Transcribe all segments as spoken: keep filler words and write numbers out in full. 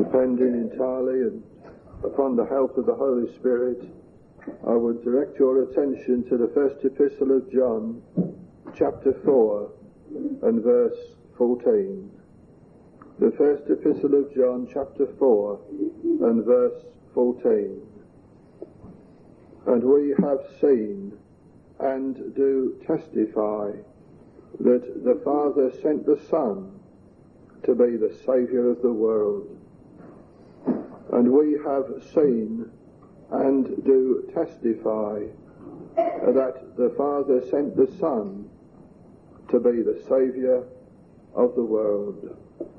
depending entirely and upon the help of the Holy Spirit, I would direct your attention to the first epistle of John, chapter four and verse fourteen. The first epistle of John, chapter four and verse fourteen. And we have seen and do testify that the Father sent the Son to be the Saviour of the world. And we have seen and do testify that the Father sent the Son to be the Saviour of the world.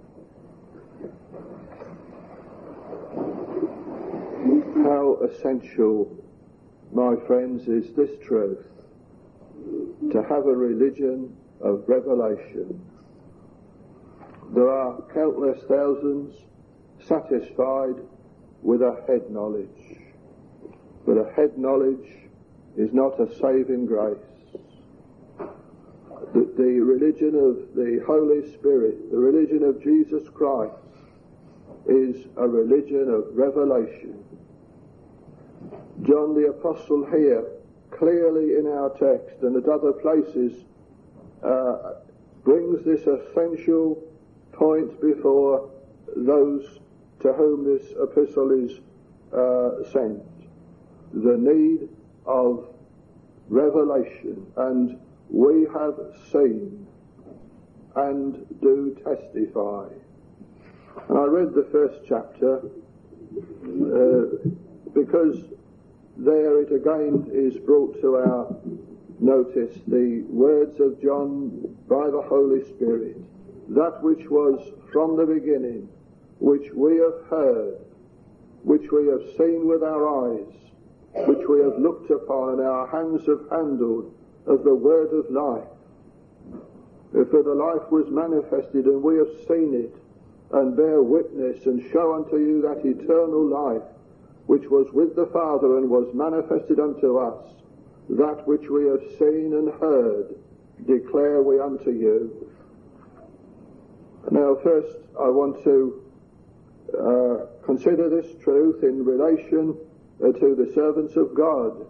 How essential, my friends, is this truth, to have a religion of revelation. There are countless thousands satisfied with a head knowledge, but a head knowledge is not a saving grace. The, the religion of the Holy Spirit, the religion of Jesus Christ, is a religion of revelation. John the Apostle here, clearly in our text and at other places, uh, brings this essential point before those to whom this epistle is uh, sent. The need of revelation. And we have seen and do testify. And I read the first chapter uh, because there it again is brought to our notice the words of John by the Holy Spirit, that which was from the beginning, which we have heard, which we have seen with our eyes, which we have looked upon and our hands have handled, of the word of life. For the life was manifested, and we have seen it, and bear witness, and show unto you that eternal life, which was with the Father and was manifested unto us. That which we have seen and heard declare we unto you. Now first I want to uh, consider this truth in relation uh, to the servants of God.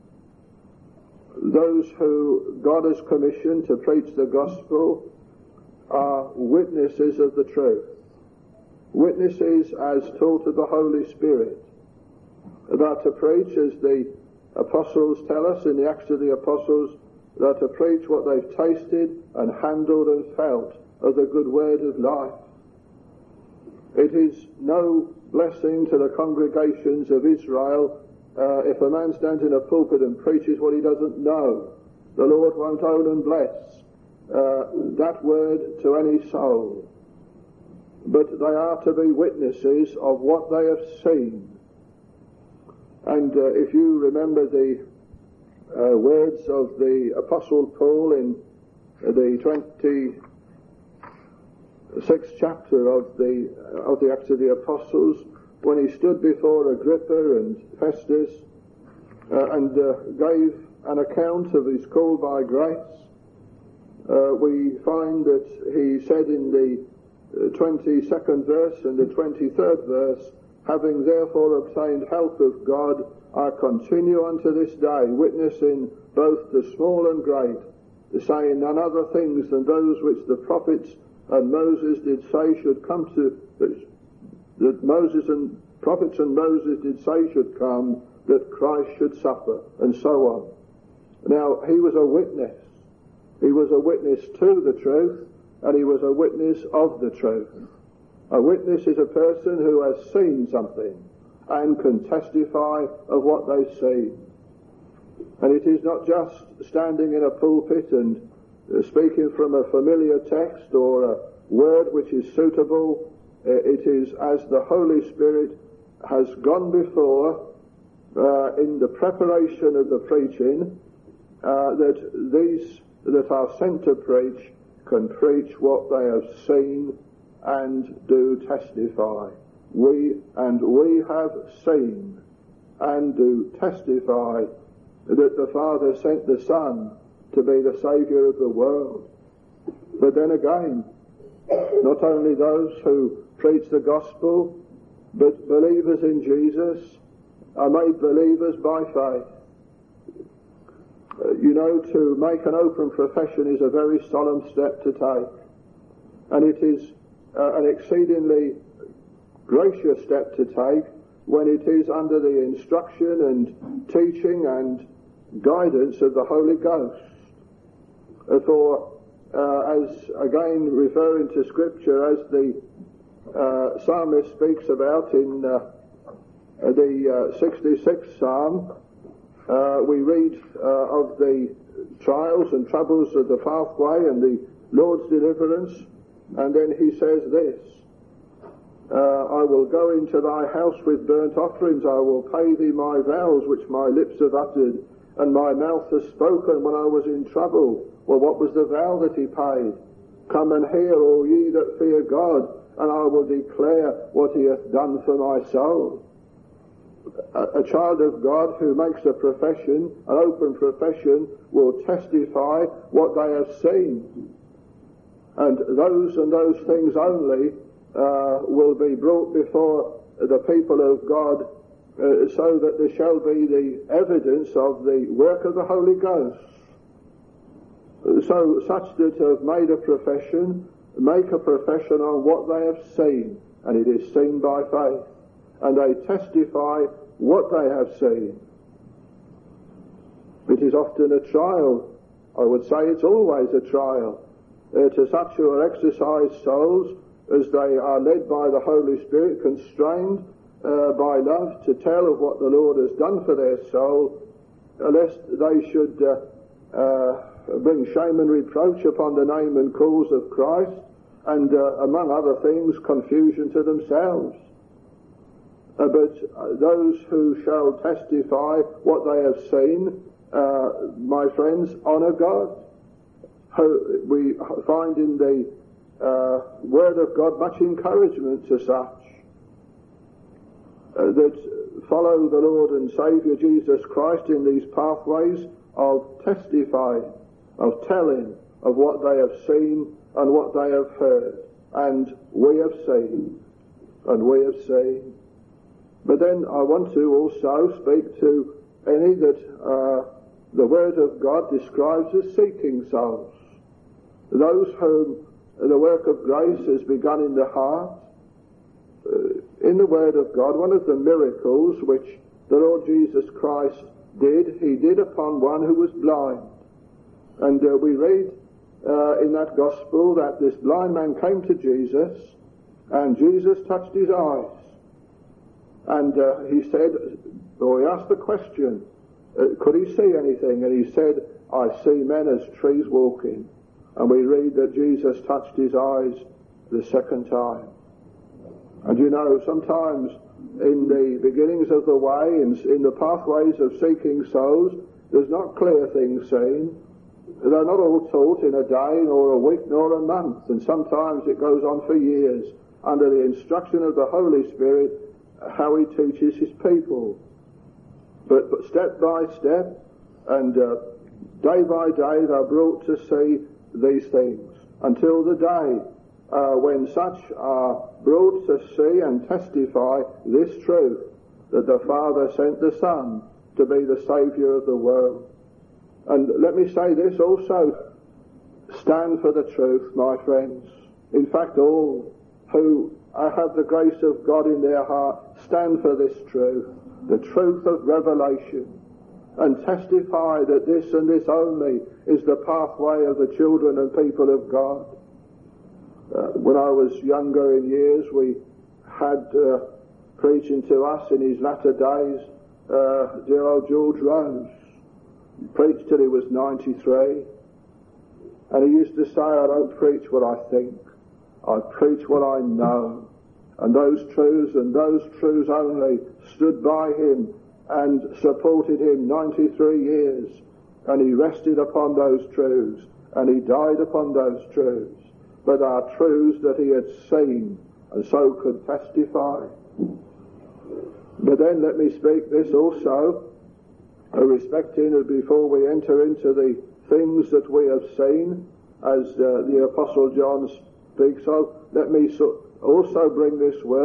Those who God has commissioned to preach the gospel are witnesses of the truth. Witnesses as taught of the Holy Spirit. That to preach, as the apostles tell us in the Acts of the Apostles, that to preach what they've tasted and handled and felt of the good word of life. It is no blessing to the congregations of Israel uh, if a man stands in a pulpit and preaches what he doesn't know. The Lord won't own and bless uh, that word to any soul. But they are to be witnesses of what they have seen. And uh, if you remember the uh, words of the Apostle Paul in the twenty-sixth chapter of the uh, of the Acts of the Apostles, when he stood before Agrippa and Festus uh, and uh, gave an account of his call by grace, uh, we find that he said in the uh, twenty-second verse and the twenty-third verse, having therefore obtained help of God, I continue unto this day, witnessing both the small and great, saying none other things than those which the prophets and Moses did say should come to, that, that Moses and prophets and Moses did say should come, that Christ should suffer, and so on. Now, he was a witness. He was a witness to the truth, and he was a witness of the truth. A witness is a person who has seen something and can testify of what they've seen. And it is not just standing in a pulpit and uh, speaking from a familiar text or a word which is suitable. Uh, it is as the Holy Spirit has gone before uh, in the preparation of the preaching uh, that these that are sent to preach can preach what they have seen and do testify. We and we have seen and do testify that the Father sent the Son to be the Saviour of the world. But then again, not only those who preach the gospel but believers in Jesus are made believers by faith. Uh, you know, to make an open profession is a very solemn step to take, and it is uh, an exceedingly gracious step to take when it is under the instruction and teaching and guidance of the Holy Ghost. Uh, for, uh, as again referring to Scripture, as the uh, psalmist speaks about in uh, the uh, sixty-sixth Psalm, uh, we read uh, of the trials and troubles of the pathway and the Lord's deliverance, and then he says this, Uh, I will go into thy house with burnt offerings, I will pay thee my vows which my lips have uttered, and my mouth has spoken when I was in trouble. Well, what was the vow that he paid? Come and hear, all ye that fear God, and I will declare what he hath done for my soul. A, a child of God who makes a profession, an open profession, will testify what they have seen. And those and those things only Uh, will be brought before the people of God uh, so that there shall be the evidence of the work of the Holy Ghost. So such that have made a profession, make a profession on what they have seen, and it is seen by faith, and they testify what they have seen. It is often a trial. I would say it's always a trial uh, to such who are exercised souls, as they are led by the Holy Spirit, constrained uh, by love to tell of what the Lord has done for their soul, lest they should uh, uh, bring shame and reproach upon the name and cause of Christ, and uh, among other things, confusion to themselves. Uh, but uh, those who shall testify what they have seen, uh, my friends, honour God. Ho- we find in the Uh, word of God much encouragement to such uh, that follow the Lord and Saviour Jesus Christ in these pathways of testifying, of telling of what they have seen and what they have heard. And we have seen, and we have seen. But then I want to also speak to any that uh, the Word of God describes as seeking souls, those whom the work of grace has begun in the heart. Uh, in the Word of God, one of the miracles which the Lord Jesus Christ did, he did upon one who was blind. And uh, we read uh, in that gospel that this blind man came to Jesus, and Jesus touched his eyes. And uh, he said, or he asked the question, uh, could he see anything? And he said, I see men as trees walking. And we read that Jesus touched his eyes the second time. And you know, sometimes in the beginnings of the way, in, in the pathways of seeking souls, there's not clear things seen. They're not all taught in a day, nor a week, nor a month. And sometimes it goes on for years under the instruction of the Holy Spirit how he teaches his people. But, but step by step and uh, day by day they're brought to see these things, until the day uh, when such are brought to see and testify this truth, that the Father sent the Son to be the Saviour of the world. And let me say this also, stand for the truth, my friends. In fact, all who have the grace of God in their heart, stand for this truth, the truth of revelation, and testify that this and this only is the pathway of the children and people of God. Uh, when I was younger in years, we had uh, preaching to us in his latter days, uh, dear old George Rose. He preached till he was ninety-three, and he used to say, I don't preach what I think, I preach what I know. And those truths and those truths only stood by him and supported him ninety-three years, and he rested upon those truths, and he died upon those truths, but are truths that he had seen, and so could testify. But then let me speak this also, uh, respecting it before we enter into the things that we have seen, as uh, the Apostle John speaks of, let me so also bring this word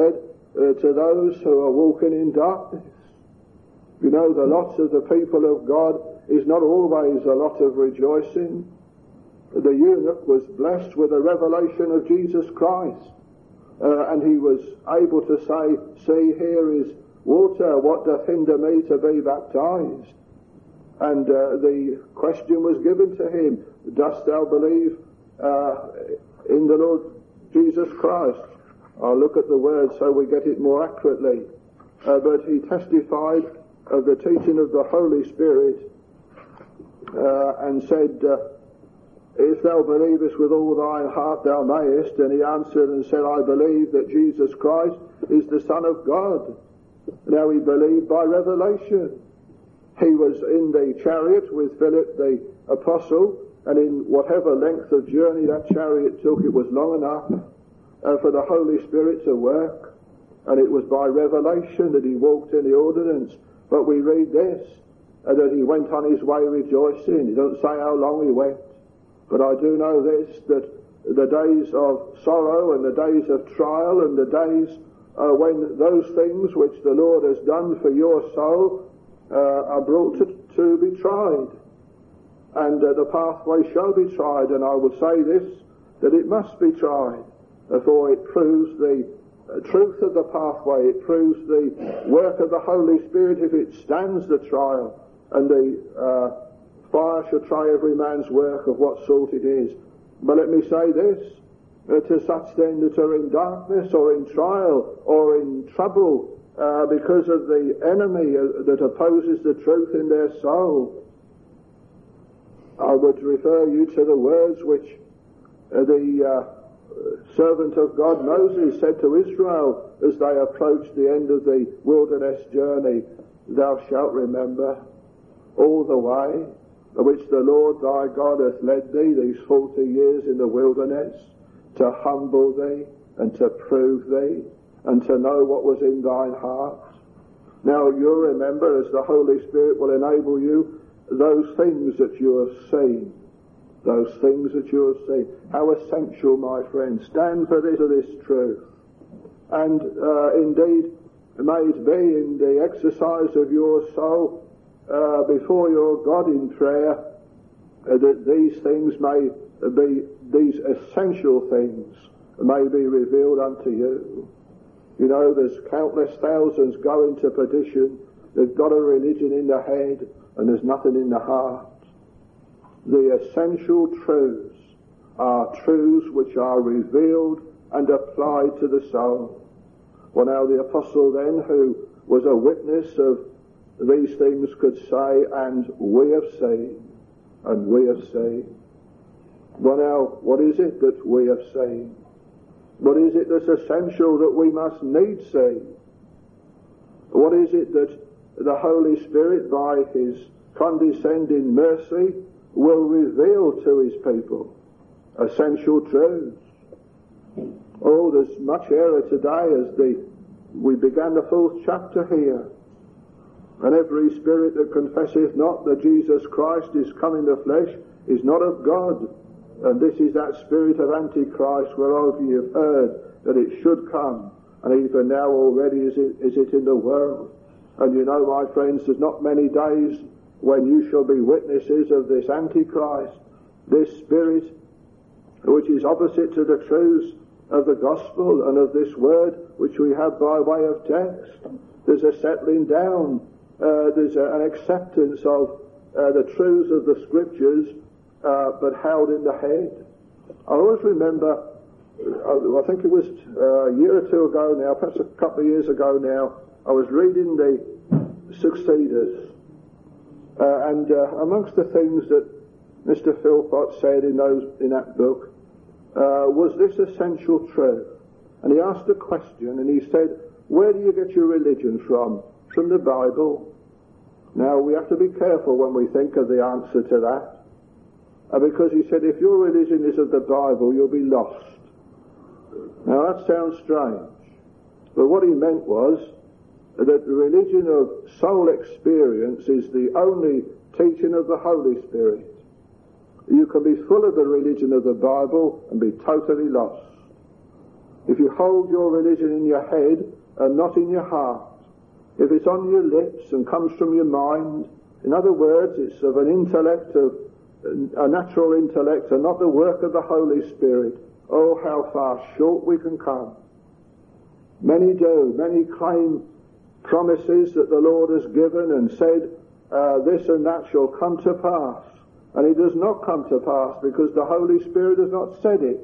uh, to those who are walking in darkness. You know, the lot of the people of God is not always a lot of rejoicing. The eunuch was blessed with a revelation of Jesus Christ, uh, and he was able to say, see, here is water, what doth hinder me to be baptized? And uh, the question was given to him, dost thou believe uh, in the Lord Jesus Christ? I'll look at the word so we get it more accurately. Uh, but he testified of the teaching of the Holy Spirit uh, and said, uh, if thou believest with all thine heart thou mayest. And he answered and said, I believe that Jesus Christ is the Son of God. Now he believed by revelation. He was in the chariot with Philip the apostle, and in whatever length of journey that chariot took, it was long enough uh, for the Holy Spirit to work. And it was by revelation that he walked in the ordinance. But we read this, uh, that he went on his way rejoicing. He doesn't say how long he went. But I do know this, that the days of sorrow and the days of trial and the days uh, when those things which the Lord has done for your soul uh, are brought to, to be tried. And uh, the pathway shall be tried, and I will say this, that it must be tried, uh, for it proves the uh, truth of the pathway, it proves the work of the Holy Spirit if it stands the trial, and the uh, fire shall try every man's work of what sort it is. But let me say this, uh, to such then that are in darkness or in trial or in trouble uh, because of the enemy uh, that opposes the truth in their soul, I would refer you to the words which uh, the uh, servant of God Moses said to Israel as they approached the end of the wilderness journey, thou shalt remember all the way which the Lord thy God hath led thee these forty years in the wilderness, to humble thee and to prove thee and to know what was in thine heart. Now you remember, as the Holy Spirit will enable you, those things that you have seen, those things that you have seen. How essential, my friend, stand for this, for this truth. And uh, indeed, may it be in the exercise of your soul Uh, before your God in prayer, uh, that these things may be, these essential things may be revealed unto you. You know, there's countless thousands going to perdition. They've got a religion in the head and there's nothing in the heart. The essential truths are truths which are revealed and applied to the soul. Well, now the apostle then, who was a witness of these things, could say, and we have seen, and we have seen. Well now, what is it that we have seen? What is it that's essential that we must needs see? What is it that the Holy Spirit, by his condescending mercy, will reveal to his people? Essential truths. Oh, there's much error today as the we began the fourth chapter here. And every spirit that confesseth not that Jesus Christ is come in the flesh is not of God. And this is that spirit of Antichrist whereof ye have heard that it should come. And even now already is it, is it in the world. And you know, my friends, there's not many days when you shall be witnesses of this Antichrist, this spirit which is opposite to the truths of the gospel and of this word which we have by way of text. There's a settling down. Uh, there's a, an acceptance of uh, the truths of the scriptures, uh, but held in the head. I always remember, uh, I think it was uh, a year or two ago now, perhaps a couple of years ago now, I was reading the Succeeders, uh, and uh, amongst the things that Mister Philpott said in those in that book uh, was this essential truth. And he asked a question, and he said, where do you get your religion from? From the Bible. Now we have to be careful when we think of the answer to that, uh, because he said if your religion is of the Bible you'll be lost. Now that sounds strange, but what he meant was that the religion of soul experience is the only teaching of the Holy Spirit. You can be full of the religion of the Bible and be totally lost. If you hold your religion in your head and not in your heart, if it's on your lips and comes from your mind, in other words, it's of an intellect, of a natural intellect, and not the work of the Holy Spirit, oh, how far short we can come. Many do. Many claim promises that the Lord has given and said, uh, this and that shall come to pass. And it does not come to pass because the Holy Spirit has not said it.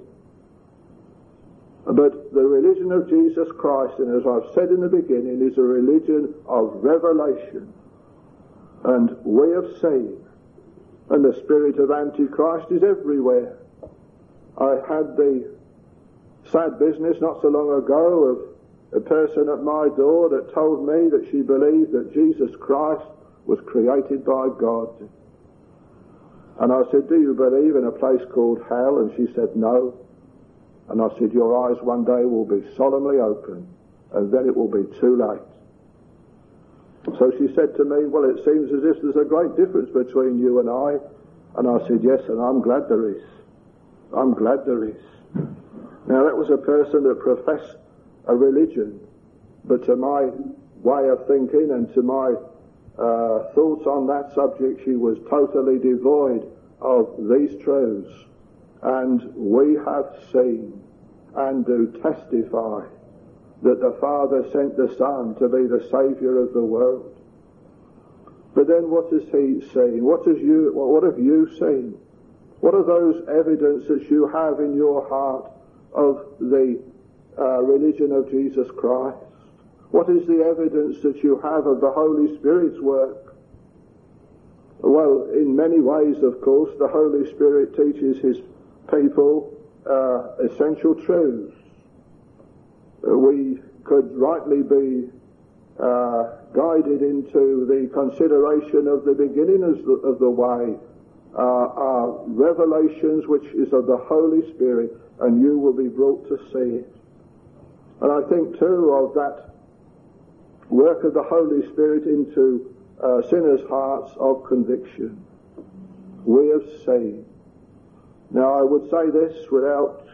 But the religion of Jesus Christ, and as I've said in the beginning, is a religion of revelation and way of saying. And the spirit of Antichrist is everywhere. I had the sad business not so long ago of a person at my door that told me that she believed that Jesus Christ was created by God. And I said, do you believe in a place called hell? And she said, no. And I said, your eyes one day will be solemnly open, and then it will be too late. So she said to me, well, it seems as if there's a great difference between you and I. And I said, yes, and I'm glad there is. I'm glad there is. Now, that was a person that professed a religion, but to my way of thinking and to my uh, thoughts on that subject, she was totally devoid of these truths. And we have seen and do testify that the Father sent the Son to be the Saviour of the world. But then what has He seen? What has you? What have you seen? What are those evidences you have in your heart of the uh, religion of Jesus Christ? What is the evidence that you have of the Holy Spirit's work? Well, in many ways, of course, the Holy Spirit teaches His people uh, essential truths. Uh, we could rightly be uh, guided into the consideration of the beginning of the, of the way, uh, are revelations which is of the Holy Spirit, and you will be brought to see it. And I think too of that work of the Holy Spirit into uh, sinners' hearts of conviction. We have seen. Now I would say this without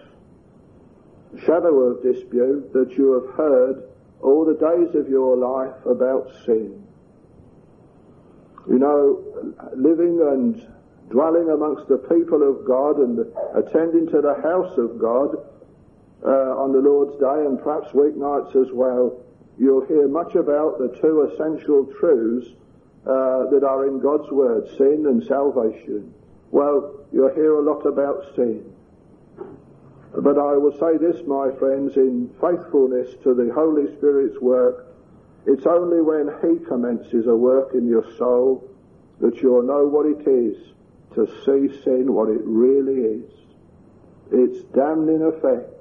shadow of dispute, that you have heard all the days of your life about sin. You know, living and dwelling amongst the people of God and attending to the house of God uh, on the Lord's Day and perhaps weeknights as well, you'll hear much about the two essential truths uh, that are in God's Word, sin and salvation. Well, you'll hear a lot about sin. But I will say this, my friends, in faithfulness to the Holy Spirit's work, it's only when He commences a work in your soul that you'll know what it is to see sin, what it really is. It's damning effect.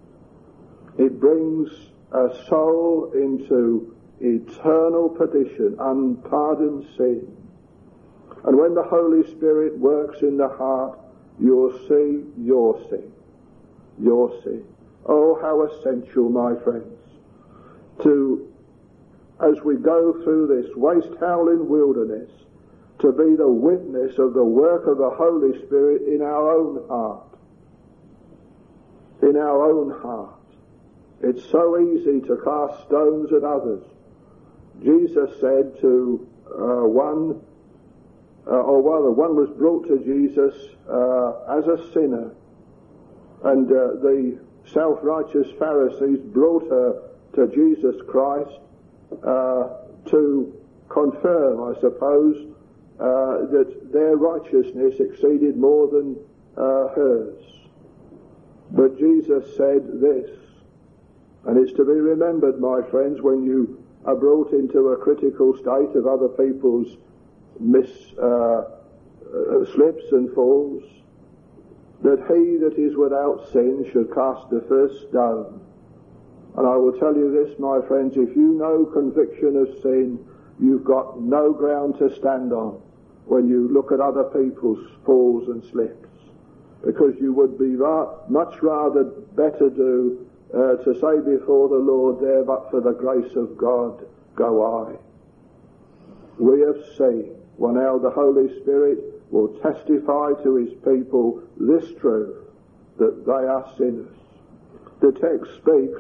It brings a soul into eternal perdition, unpardoned sin. And when the Holy Spirit works in the heart, you'll see your sin. Your sin. Oh, how essential, my friends, to, as we go through this waste-howling wilderness, to be the witness of the work of the Holy Spirit in our own heart. In our own heart. It's so easy to cast stones at others. Jesus said to uh, one, uh, or rather one was brought to Jesus uh, as a sinner, and uh, the self-righteous Pharisees brought her to Jesus Christ uh, to confirm, I suppose, uh, that their righteousness exceeded more than uh, hers. But Jesus said this, and it's to be remembered, my friends, when you are brought into a critical state of other people's mis uh, uh, slips and falls, that he that is without sin should cast the first stone. And I will tell you this, my friends, if you know conviction of sin, you've got no ground to stand on when you look at other people's falls and slips, because you would be ra- much rather better do uh, to say before the Lord there, but for the grace of God go I. We have seen, well now the Holy Spirit will testify to His people this truth, that they are sinners. The text speaks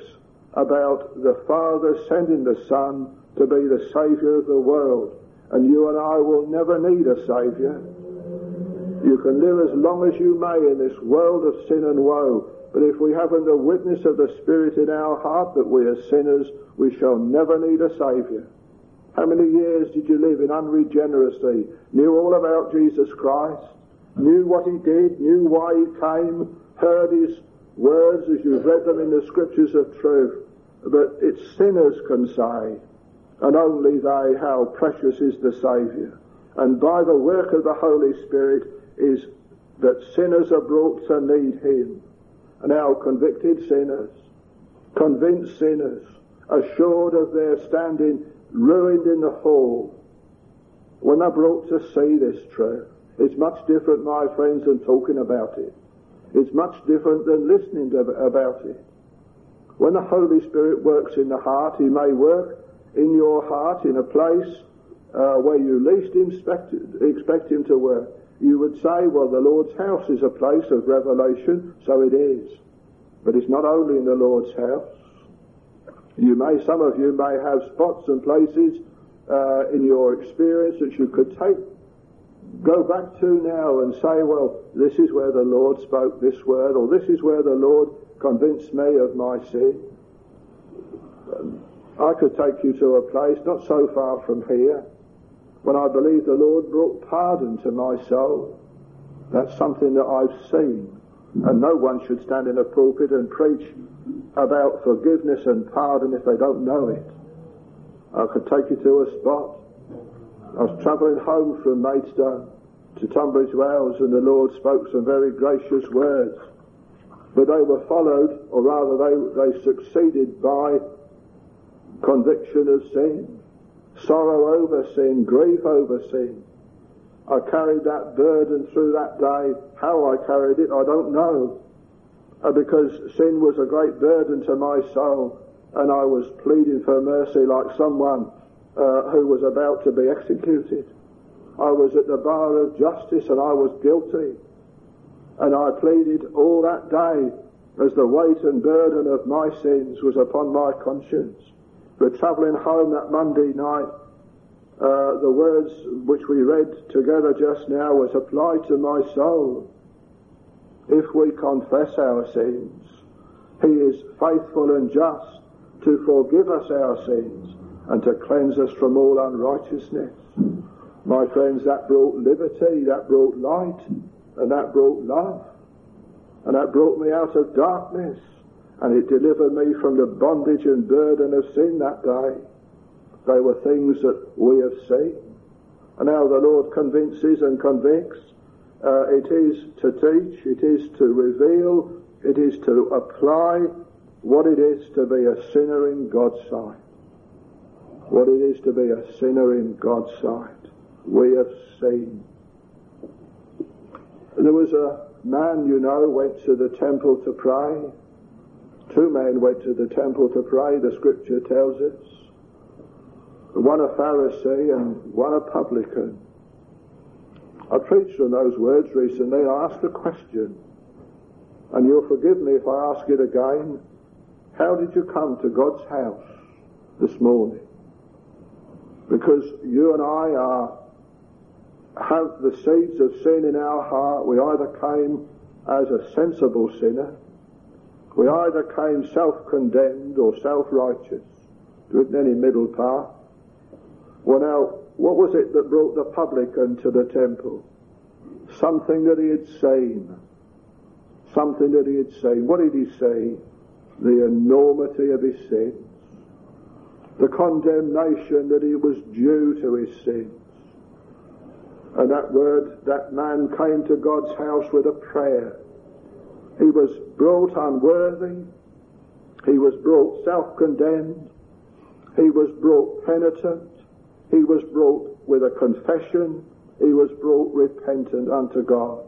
about the Father sending the Son to be the Saviour of the world. And you and I will never need a Saviour. You can live as long as you may in this world of sin and woe, but if we haven't the witness of the Spirit in our heart that we are sinners, we shall never need a Saviour. How many years did you live in unregeneracy? Knew all about Jesus Christ, knew what he did, knew why he came, heard his words as you've read them in the Scriptures of truth, but it's sinners can say, and only they, how precious is the Saviour. And by the work of the Holy Spirit is that sinners are brought to need him. And now convicted sinners, convinced sinners, assured of their standing ruined in the fall, when they're brought to see this truth. It's much different, my friends, than talking about it. It's much different than listening to, about it. When the Holy Spirit works in the heart, he may work in your heart in a place uh, where you least expect, expect him to work. You would say, well, the Lord's house is a place of revelation, so it is. But it's not only in the Lord's house. You may, some of you may have spots and places uh, in your experience that you could take, go back to now and say, well, this is where the Lord spoke this word, or this is where the Lord convinced me of my sin. Um, I could take you to a place not so far from here when I believe the Lord brought pardon to my soul. That's something that I've seen. And no one should stand in a pulpit and preach about forgiveness and pardon if they don't know it. I could take you to a spot. I was travelling home from Maidstone to Tunbridge Wells, and the Lord spoke some very gracious words. But they were followed, or rather they, they succeeded by conviction of sin, sorrow over sin, grief over sin. I carried that burden through that day. How I carried it, I don't know. Uh, because sin was a great burden to my soul, and I was pleading for mercy like someone uh, who was about to be executed. I was at the bar of justice, and I was guilty. And I pleaded all that day as the weight and burden of my sins was upon my conscience. But travelling home that Monday night, Uh, the words which we read together just now was applied to my soul. If we confess our sins, he is faithful and just to forgive us our sins and to cleanse us from all unrighteousness. My friends, that brought liberty, that brought light, and that brought love. And that brought me out of darkness, and it delivered me from the bondage and burden of sin that day. They were things that we have seen. And now the Lord convinces and convicts. Uh, it is to teach, it is to reveal, it is to apply what it is to be a sinner in God's sight. What it is to be a sinner in God's sight. We have seen. There was a man, you know, went to the temple to pray. Two men went to the temple to pray, the Scripture tells us. One a Pharisee and one a publican. I preached on those words recently. I asked a question, and you'll forgive me if I ask it again. How did you come to God's house this morning? Because you and I are have the seeds of sin in our heart. We either came as a sensible sinner, we either came self-condemned or self-righteous. There isn't any middle path. Well, now, what was it that brought the publican to the temple? Something that he had seen. Something that he had seen. What did he see? The enormity of his sins. The condemnation that he was due to his sins. And that word, that man came to God's house with a prayer. He was brought unworthy. He was brought self-condemned. He was brought penitent. He was brought with a confession. He was brought repentant unto God.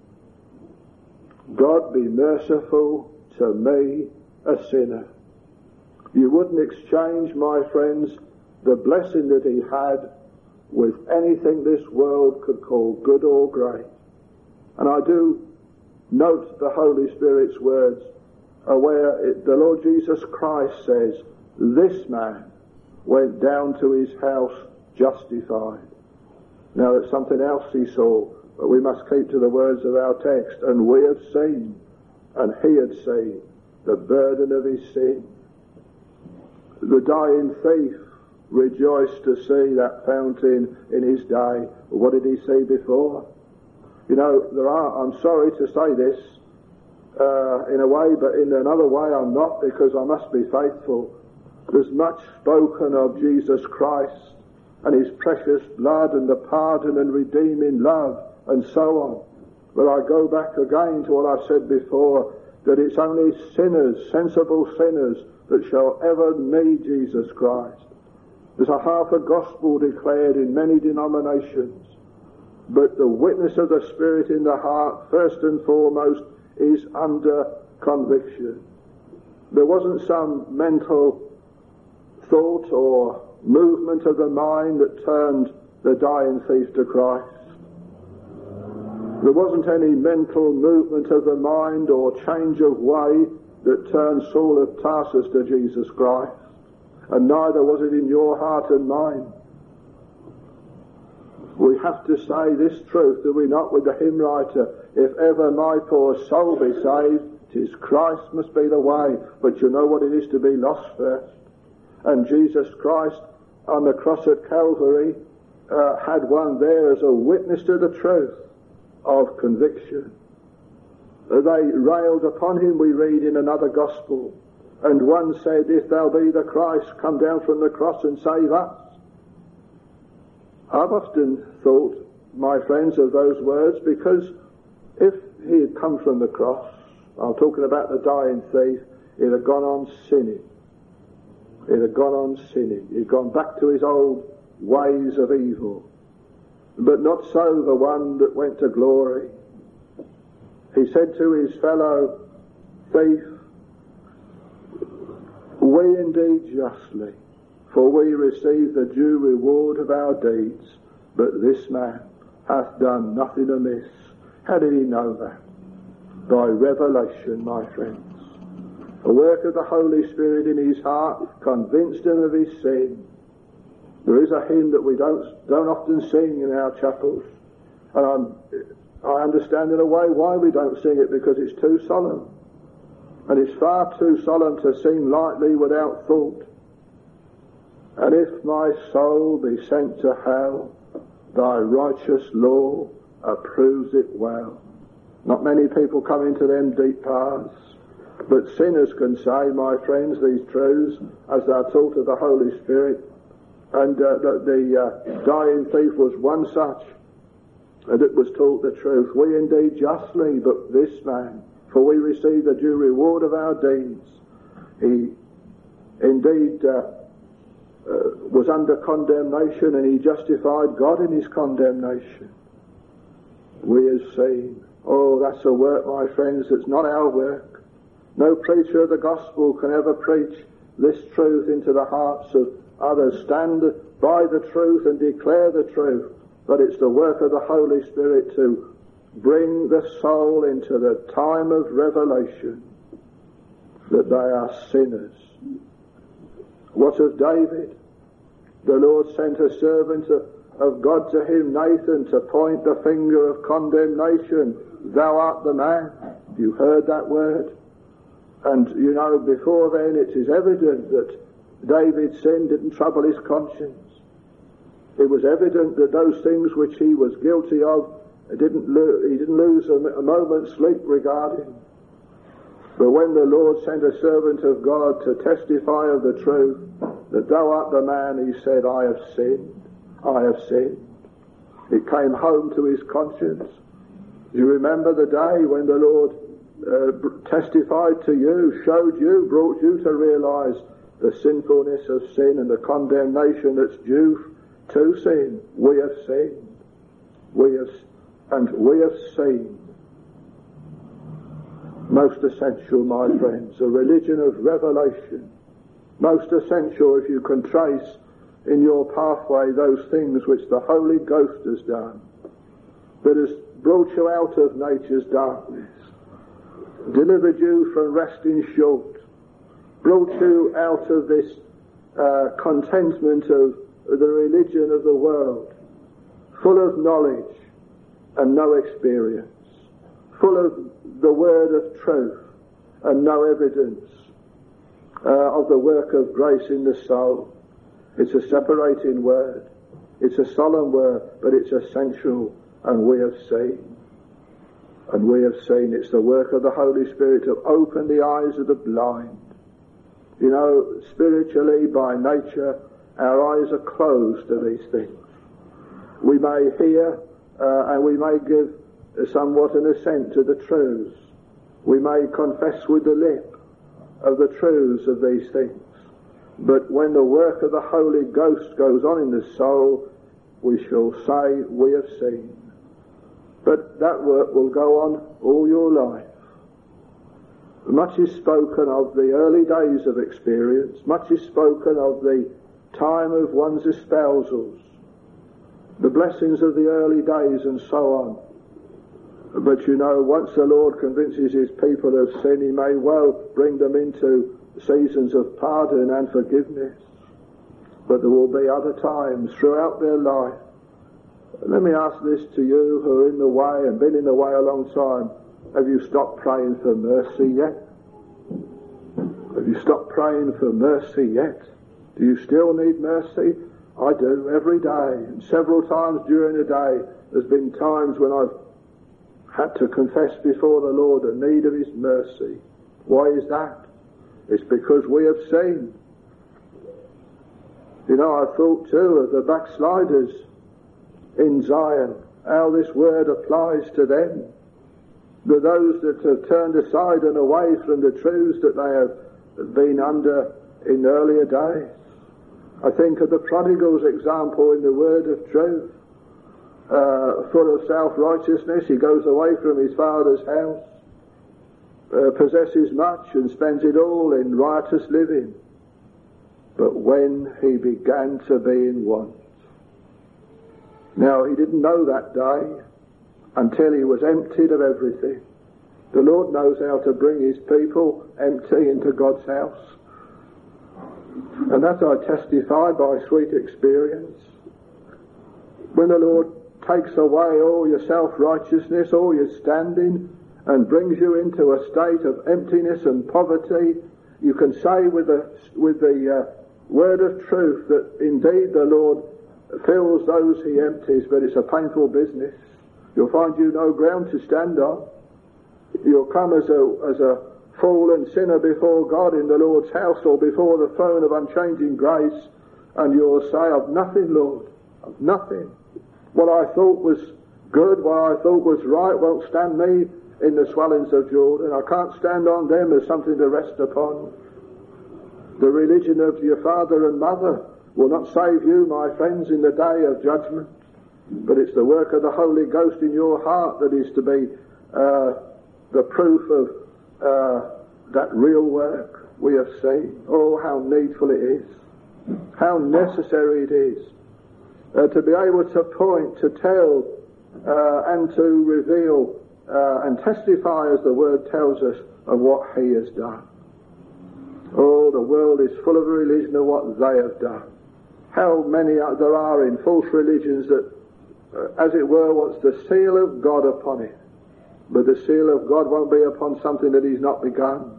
God be merciful to me, a sinner. You wouldn't exchange, my friends, the blessing that he had with anything this world could call good or great. And I do note the Holy Spirit's words uh, where it, the Lord Jesus Christ says, this man went down to his house justified. Now it's something else he saw, but we must keep to the words of our text. And we have seen, and he had seen, the burden of his sin. The dying thief rejoiced to see that fountain in his day. What did he see before? You know, there are, I'm sorry to say this uh, in a way, but in another way I'm not, because I must be faithful. There's much spoken of Jesus Christ and his precious blood and the pardon and redeeming love and so on. But I go back again to what I said before, that it's only sinners, sensible sinners, that shall ever need Jesus Christ. There's a half a gospel declared in many denominations, but the witness of the Spirit in the heart, first and foremost, is under conviction. There wasn't some mental thought or movement of the mind that turned the dying thief to Christ. There wasn't any mental movement of the mind or change of way that turned Saul of Tarsus to Jesus Christ, and neither was it in your heart and mine. We have to say this truth, do we not, with the hymn writer? If ever my poor soul be saved, 'tis Christ must be the way. But you know what it is to be lost first. And Jesus Christ on the cross at Calvary uh, had one there as a witness to the truth of conviction. Uh, they railed upon him, we read in another gospel. And one said, if thou be the Christ, come down from the cross and save us. I've often thought, my friends, of those words, because if he had come from the cross, I'm talking about the dying thief, he'd have gone on sinning. He'd have gone on sinning. He'd gone back to his old ways of evil. But not so the one that went to glory. He said to his fellow thief, we indeed justly, for we receive the due reward of our deeds, but this man hath done nothing amiss. How did he know that? By revelation, my friends. A work of the Holy Spirit in his heart convinced him of his sin. There is a hymn that we don't don't often sing in our chapels, and I'm, I understand in a way why we don't sing it, because it's too solemn. And it's far too solemn to sing lightly without thought. And if my soul be sent to hell, thy righteous law approves it well. Not many people come into them deep paths, but sinners can say, my friends, these truths as they are taught of the Holy Spirit. And uh, the, the uh, dying thief was one such, and it was taught the truth. We indeed justly, but this man, for we receive the due reward of our deeds. He indeed uh, uh, was under condemnation, and he justified God in his condemnation. We have seen. Oh, that's a work, my friends, that's not our work. No preacher of the gospel can ever preach this truth into the hearts of others. Stand by the truth and declare the truth. But it's the work of the Holy Spirit to bring the soul into the time of revelation that they are sinners. What of David? The Lord sent a servant of God to him, Nathan, to point the finger of condemnation. Thou art the man. You heard that word? And you know, before then it is evident that David's sin didn't trouble his conscience. It was evident that those things which he was guilty of, didn't lo- he didn't lose a, a moment's sleep regarding. But when the Lord sent a servant of God to testify of the truth, that thou art the man, he said, I have sinned, I have sinned. It came home to his conscience. Do you remember the day when the Lord uh, testified to you, showed you, brought you to realize the sinfulness of sin and the condemnation that's due to sin? We have sinned. We have, and we have seen. Most essential, my friends, a religion of revelation. Most essential if you can trace in your pathway those things which the Holy Ghost has done, that has brought you out of nature's darkness delivered you from resting short, brought you out of this uh, contentment of the religion of the world, full of knowledge and no experience, full of the word of truth and no evidence uh, of the work of grace in the soul. It's a separating word. It's a solemn word, but it's essential, and we have seen. And we have seen it's the work of the Holy Spirit to open the eyes of the blind. You know, spiritually, by nature, our eyes are closed to these things. We may hear uh, and we may give somewhat an assent to the truths. We may confess with the lip of the truths of these things. But when the work of the Holy Ghost goes on in the soul, we shall say, we have seen. But that work will go on all your life. Much is spoken of the early days of experience. Much is spoken of the time of one's espousals, the blessings of the early days and so on. But you know, once the Lord convinces his people of sin, he may well bring them into seasons of pardon and forgiveness. But there will be other times throughout their life. Let me ask this to you who are in the way and been in the way a long time. Have you stopped praying for mercy yet? Have you stopped praying for mercy yet? Do you still need mercy? I do, every day. And several times during the day, there's been times when I've had to confess before the Lord the need of his mercy. Why is that? It's because we have seen. You know, I thought too of the backsliders in Zion, how this word applies to them. The those that have turned aside and away from the truths that they have been under in earlier days. I think of the prodigal's example in the word of truth. Uh, full of self-righteousness, he goes away from his father's house, uh, possesses much and spends it all in riotous living. But when he began to be in want, now he didn't know that day until he was emptied of everything. The Lord knows how to bring his people empty into God's house. And that I testify by sweet experience. When the Lord takes away all your self-righteousness, all your standing, and brings you into a state of emptiness and poverty, you can say with the, with the uh, word of truth that indeed the Lord fills those he empties, but it's a painful business. You'll find you no ground to stand on. You'll come as a as a fallen sinner before God in the Lord's house or before the throne of unchanging grace, and you'll say, I've nothing, Lord, I've nothing. What I thought was good, what I thought was right, won't stand me in the swellings of Jordan. I can't stand on them as something to rest upon. The religion of your father and mother will not save you, my friends, in the day of judgment. But it's the work of the Holy Ghost in your heart that is to be uh, the proof of uh, that real work we have seen. Oh, how needful it is. How necessary it is uh, to be able to point, to tell, uh, and to reveal uh, and testify, as the Word tells us, of what he has done. Oh, the world is full of a religion of what they have done. How many there are in false religions that, uh, as it were, wants the seal of God upon it. But the seal of God won't be upon something that he's not begun.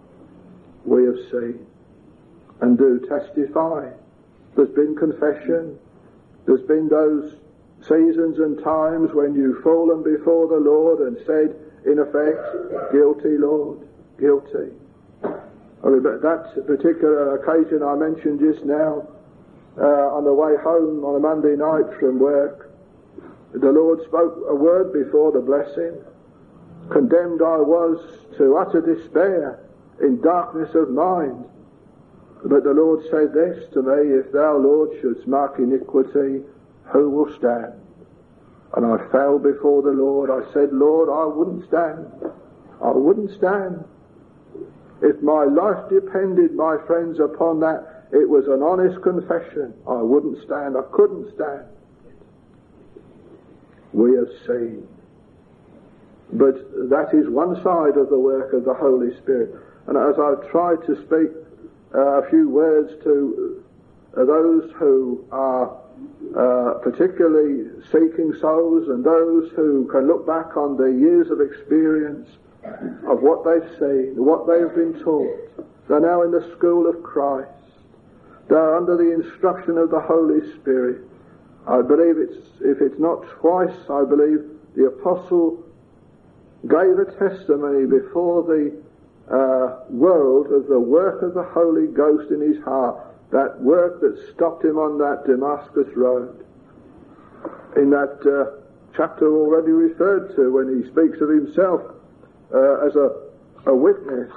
We have seen and do testify. There's been confession. There's been those seasons and times when you've fallen before the Lord and said, in effect, guilty, Lord, guilty. I mean, but that particular occasion I mentioned just now, uh, on the way home on a Monday night from work, the Lord spoke a word before the blessing. Condemned I was to utter despair in darkness of mind. But the Lord said this to me, if thou, Lord, shouldst mark iniquity, who will stand? And I fell before the Lord. I said, Lord, I wouldn't stand. I wouldn't stand. If my life depended, my friends, upon that, it was an honest confession. I wouldn't stand. I couldn't stand. We have seen. But that is one side of the work of the Holy Spirit. And as I've tried to speak uh, a few words to uh, those who are uh, particularly seeking souls, and those who can look back on the years of experience of what they've seen, what they've been taught, they're now in the school of Christ. They're under the instruction of the Holy Spirit. I believe it's, if it's not twice, I believe the apostle gave a testimony before the uh, world of the work of the Holy Ghost in his heart, that work that stopped him on that Damascus road. In that uh, chapter already referred to, when he speaks of himself uh, as a, a witness,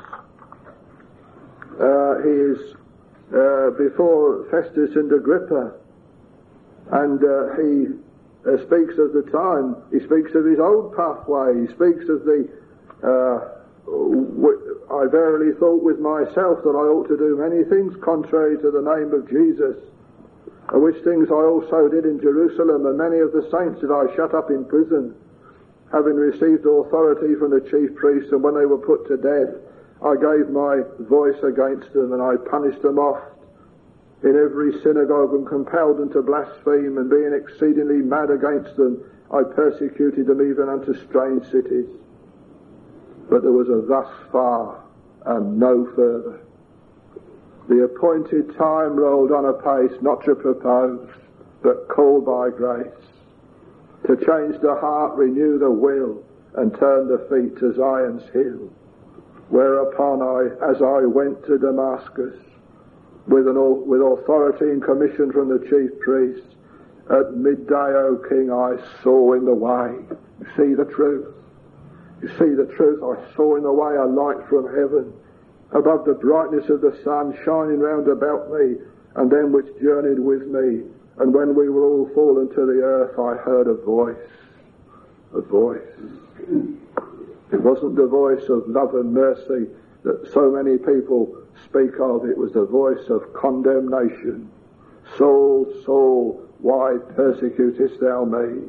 uh, he is uh, before Festus and Agrippa, and uh, he Uh, speaks of the time, he speaks of his old pathway, he speaks of the, uh, w- I verily thought with myself that I ought to do many things contrary to the name of Jesus, which things I also did in Jerusalem, and many of the saints did I shut up in prison, having received authority from the chief priests, and when they were put to death, I gave my voice against them, and I punished them oft in every synagogue, and compelled them to blaspheme, and being exceedingly mad against them, I persecuted them even unto strange cities. But there was a thus far and no further. The appointed time rolled on apace, not to propose, but called by grace, to change the heart, renew the will, and turn the feet to Zion's hill. Whereupon I, as I went to Damascus, with an with authority and commission from the chief priests, at midday, O King, I saw in the way. You see the truth. You see the truth. I saw in the way a light from heaven, above the brightness of the sun, shining round about me, and them which journeyed with me. And when we were all fallen to the earth, I heard a voice. A voice. It wasn't the voice of love and mercy that so many people speak of. It was the voice of condemnation. Saul, Saul, why persecutest thou me?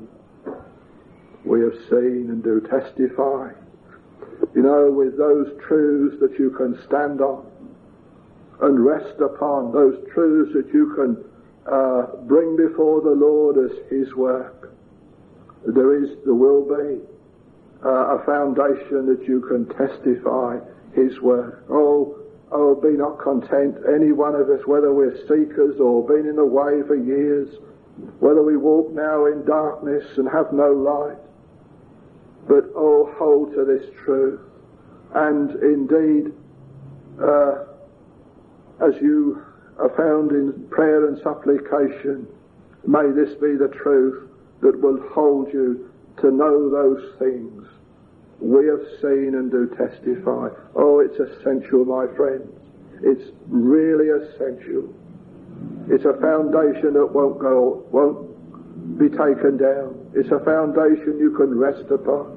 We have seen and do testify. You know, with those truths that you can stand on and rest upon, those truths that you can uh, bring before the Lord as his work, there is, there will be uh, a foundation that you can testify his work. Oh, oh, be not content, any one of us, whether we're seekers or been in the way for years, whether we walk now in darkness and have no light, but oh, hold to this truth. And indeed, uh, as you are found in prayer and supplication, may this be the truth that will hold you to know those things we have seen and do testify. Oh, it's essential, my friends. It's really essential. It's a foundation that won't go, won't be taken down. It's a foundation you can rest upon.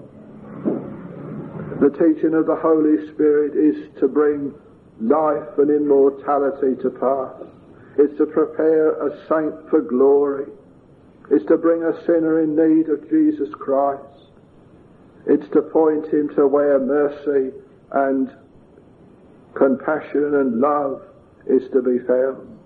The teaching of the Holy Spirit is to bring life and immortality to pass. It's to prepare a saint for glory. It's to bring a sinner in need of Jesus Christ. It's to point him to where mercy and compassion and love is to be found.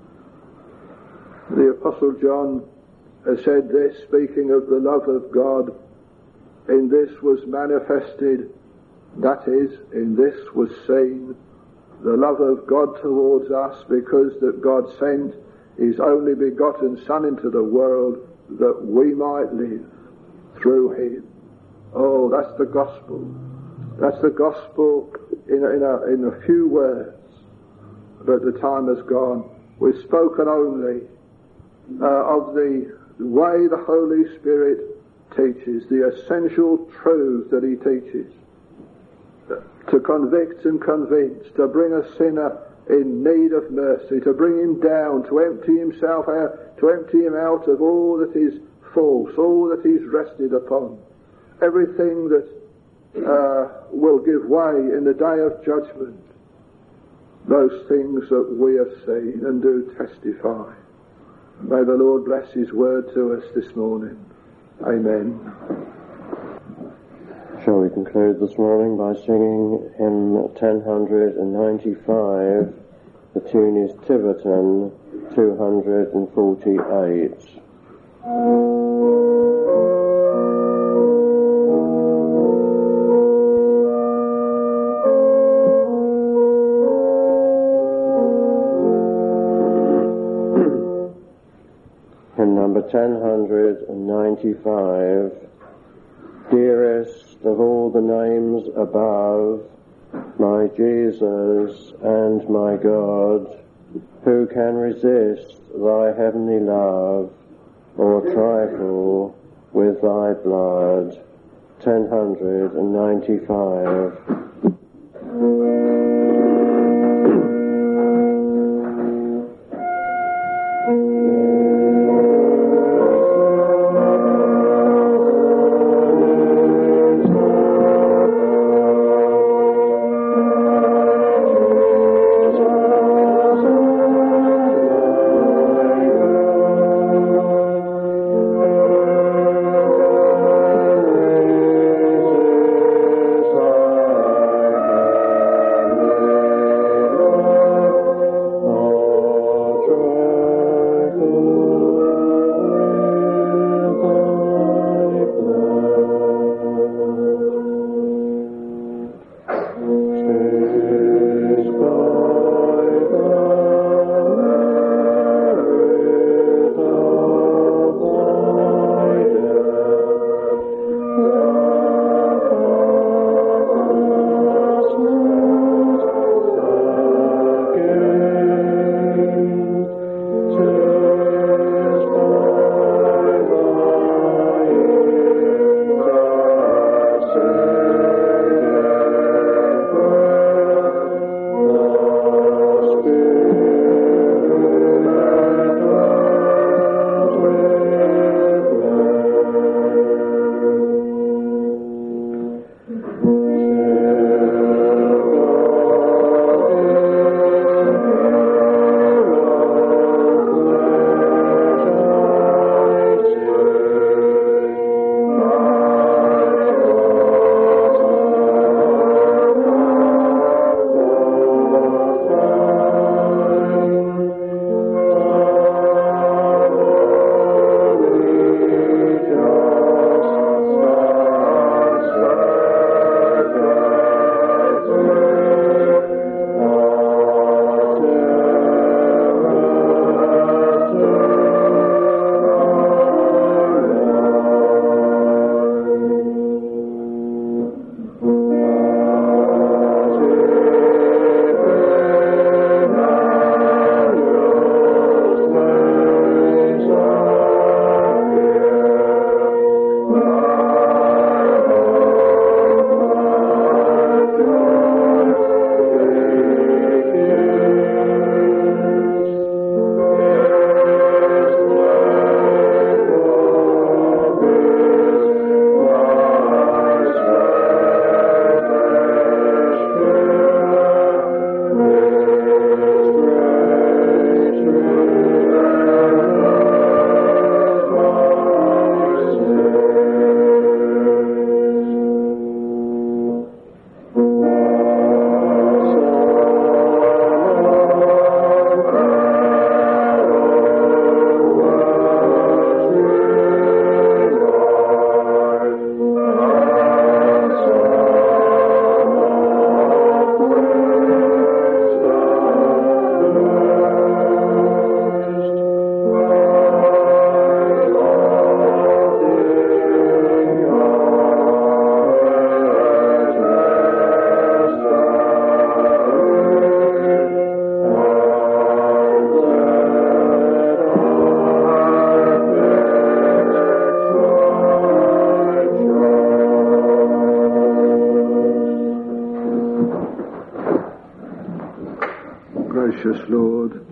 The Apostle John has said this, speaking of the love of God, in this was manifested, that is, in this was seen, the love of God towards us, because that God sent his only begotten Son into the world that we might live through him. Oh, that's the gospel. That's the gospel in a, in a, in a few words. But the time has gone. We've spoken only uh, of the way the Holy Spirit teaches, the essential truths that he teaches, to convict and convince, to bring a sinner in need of mercy, to bring him down, to empty himself out, to empty him out of all that is false, all that he's rested upon. Everything that uh, will give way in the day of judgment, those things that we have seen and do testify. May the Lord bless his word to us this morning. Amen. Shall conclude this morning by singing hymn ten ninety-five. The tune is Tiverton two forty-eight. Hymn number ten ninety-five. Dearest of all the names above, my Jesus and my God, who can resist thy heavenly love, or trifle with thy blood? ten ninety-five. Gracious Lord,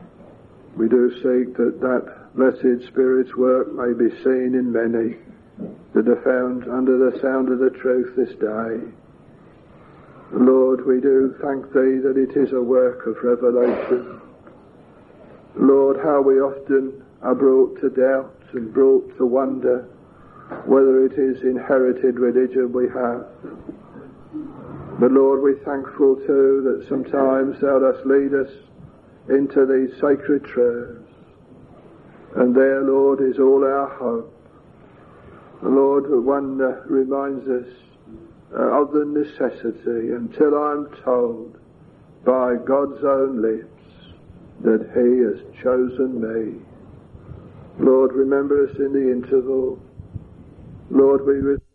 we do seek that that blessed Spirit's work may be seen in many that are found under the sound of the truth this day. Lord, we do thank Thee that it is a work of revelation. Lord, how we often are brought to doubt and brought to wonder whether it is inherited religion we have, But Lord, we're thankful too that sometimes thou dost lead us into these sacred truths. And there, Lord, is all our hope. And Lord, one uh, reminds us uh, of the necessity, until I'm told by God's own lips that he has chosen me. Lord, remember us in the interval. Lord, we